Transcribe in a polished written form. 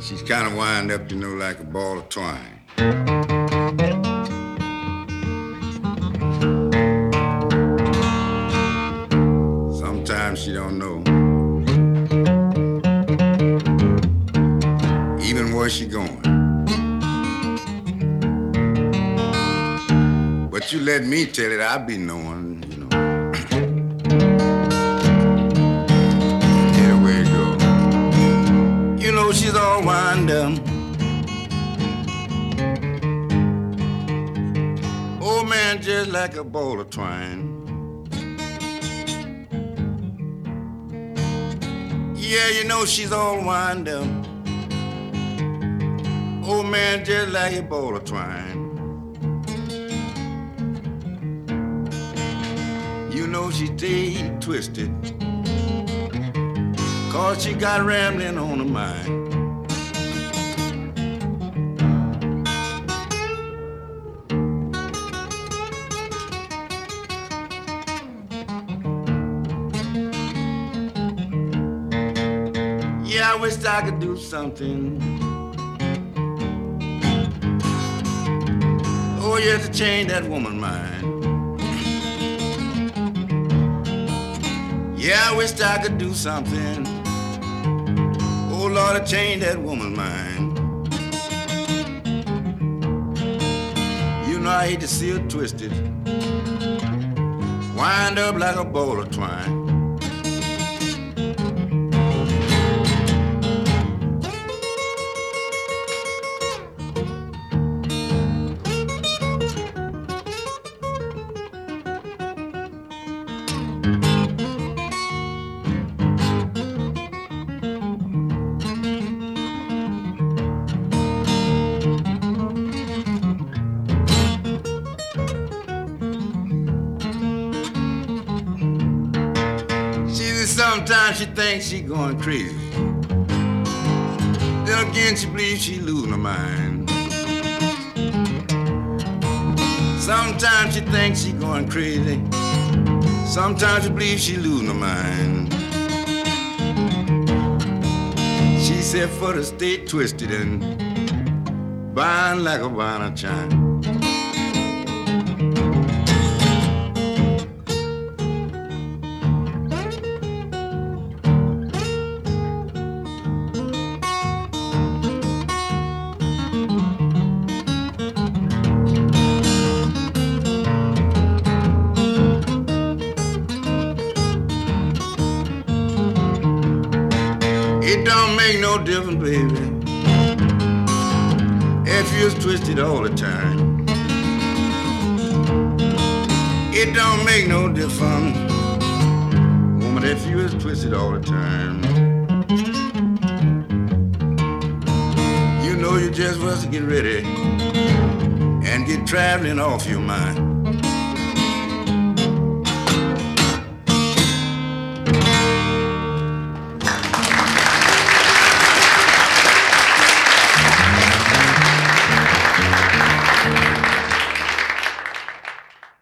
She's kind of wind up, like a ball of twine. Sometimes she don't know even where she going. But you let me tell it, I'll be knowing, Yeah, where it go? She's all wind up. Old man just like a ball of twine. Yeah, she's all wind up. Old man just like a ball of twine. She stayed twisted, 'cause she got rambling on her mind. Yeah, I wish I could do something. Oh, yeah, to change that woman's mind. Yeah, I wish I could do something. Oh, Lord, to change that woman's mind. I hate to see her twisted, wind up like a ball of twine. Sometimes she thinks she going crazy. Then again she believes she losing her mind. Sometimes she thinks she going crazy. Sometimes she believes she losing her mind. She said for to stay twisted and bind like a vine of chine. It don't make no difference, baby, if you're twisted all the time. It don't make no difference, woman, if you're twisted all the time. You just want to get ready and get traveling off your mind.